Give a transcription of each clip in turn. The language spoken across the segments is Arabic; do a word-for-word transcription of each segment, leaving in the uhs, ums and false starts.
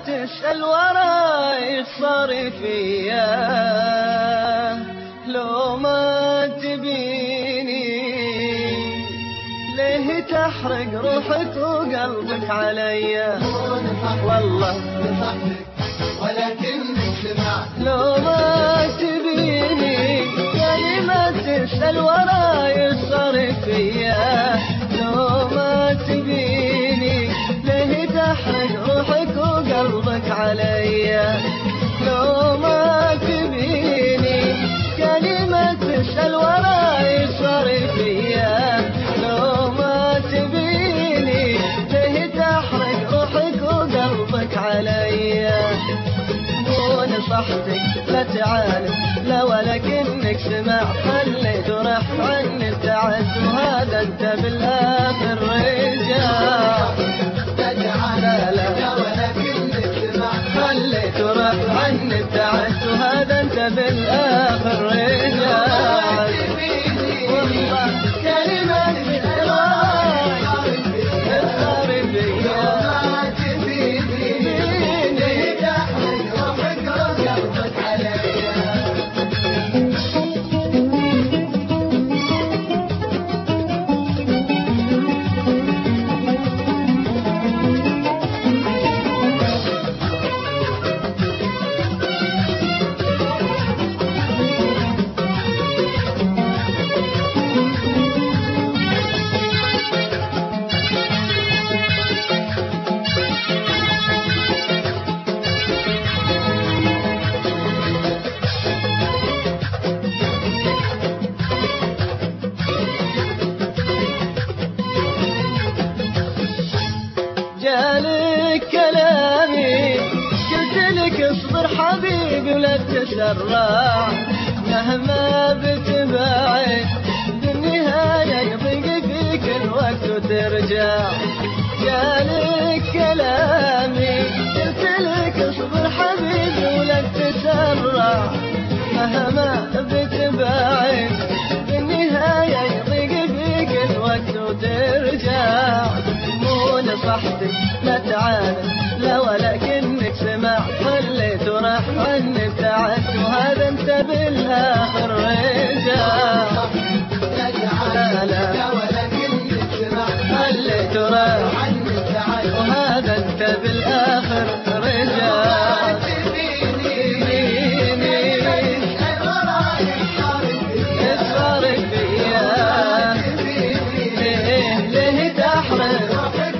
تسأل وراي صار فيا، لو ما تبيني ليه تحرق روحك وقلبك عليا؟ والله نصحتك ولكنك سمعت. لو ما تبيني كلمة تسأل وراي صار فيا، لو ما تبيني ليه تحرق روحك وقلبك عليا؟ لو ما تبيني كلمة تسأل وراي صار فيا، لو ما تبيني ليه تحرق روحك وقلبك عليا؟ مو نصحتك لا تعاند لا ولكنك سمعت، خليت ورح عني ابتعدت وهذا انت بالاخر رجع. لا لا ولكنك سمعت، خليت ورح عني ابتعدت وهذا انت بالاخر رجع. والله كلمة الراي صار فيا، جالك كلامي قلت لك اصبر حبيبي ولا تسرع، مهما بتبعد بالنهاية يضيق فيك الوقت وترجع. جالك كلامي قلت لك اصبر حبيبي ولا تسرع، مهما بتبعد بالنهاية يضيق فيك الوقت وترجع. نصحتك لا تعاند لا ولكنك سمعت، خليت ورح عني ابتعدت وهذا انت بالاخر رجع. لا لا ولكنك سمعت، خليت ورح عني ابتعدت وهذا انت بالاخر رجع. صار فيا ليه ليه تحرق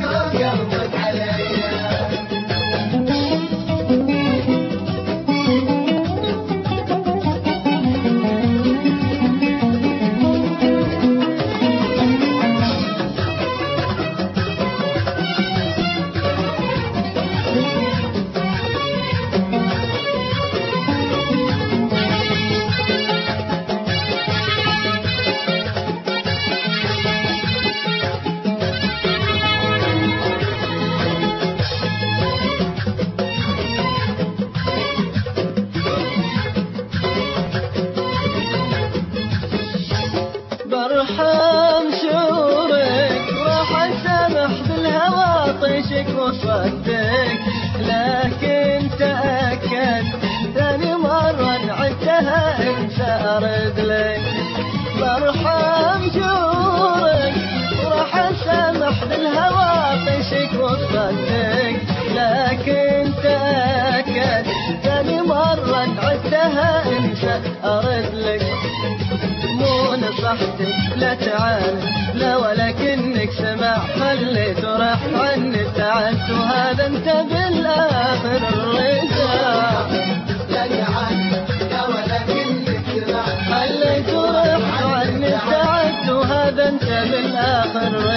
برحم شعورك راح اسامح بالهوى طيشك وصدك، لكن تأكد ثاني مرة عدتها انسى ارد لك. برحم شعورك راح اسامح بالهوى طيشك وصدك، لكن تأكد ثاني مرة عدتها انسى ارد لك. مو نصحتك لا تعاند لا ولكنك سمعت، خليت ورح عني ابتعدت وهذا انت بالاخر الرجع. لا تعاند لا ولكنك سمعت، خليت ورح عني ابتعدت وهذا انت بالاخر